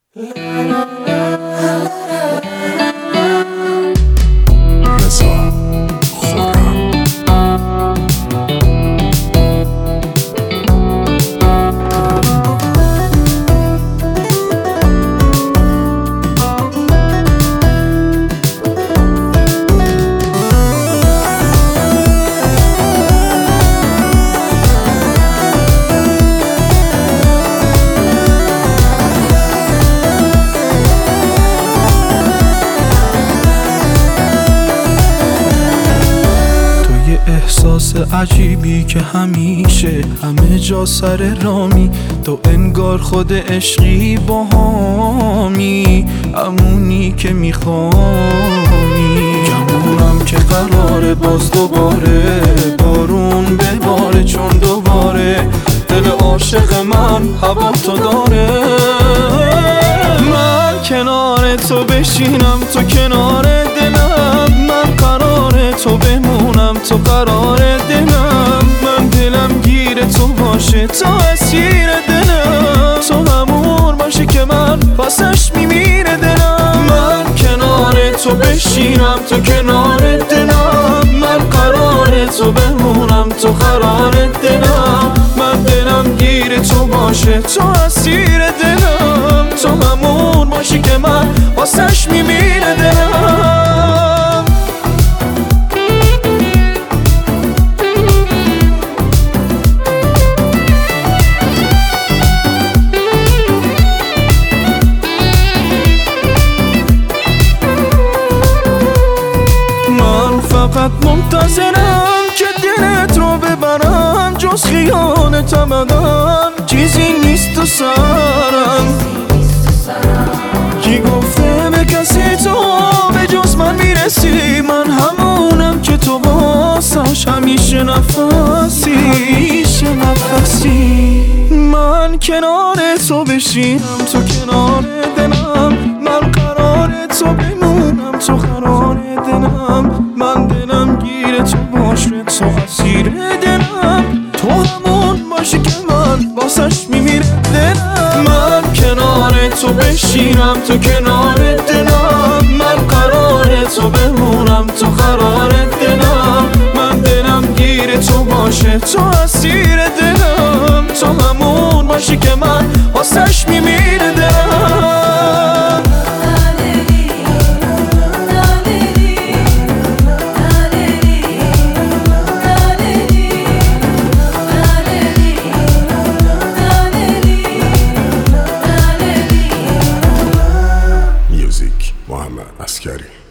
احساس عجیبی که همیشه همه جا سر رامی، تو انگار خود عشقی باهامی، همونی که میخوامی. گمونم که قراره باز دوباره بارون بباره، چون دوباره دل عاشق من هوا تو داره. من کنار تو بشینم، تو کنار دلم، من قراره تو بمونم، تو قرار دلم. من دلم گیر تو باشه، تو اسیر دلم، تو همون باشی که من واسش میمیره دلم. من کنار تو بشینم، تو کنار دلم، من قرار تو بمونم، تو قرار دلم. من دلم گیر تو باشه، تو اسیر دلم، تو همون باشی که من واسش میمیره دلم. فقط منتظرم که دلت رو ببرم، جز خیانت ابداً چیزی نیست تو سرم. کی گفته به کسی تو به جز من میرسی؟ من همونم که تو واسش همیشه نفسی. من کنار تو بشینم، تو کنار دلم، من قرار تو بمونم، تو قرار دلم. من دلم گیر تو باشه، تو اسیر دلم، تو همون باشی که من واسش میمیره دلم. من کنار تو بشینم، تو کنار دلم، من قرار تو بمونم، تو قرار دلم. من دلم گیر تو باشه، تو اسیر دلم، تو همون باشی که من واسش میمیره دلم. محمد عسکری.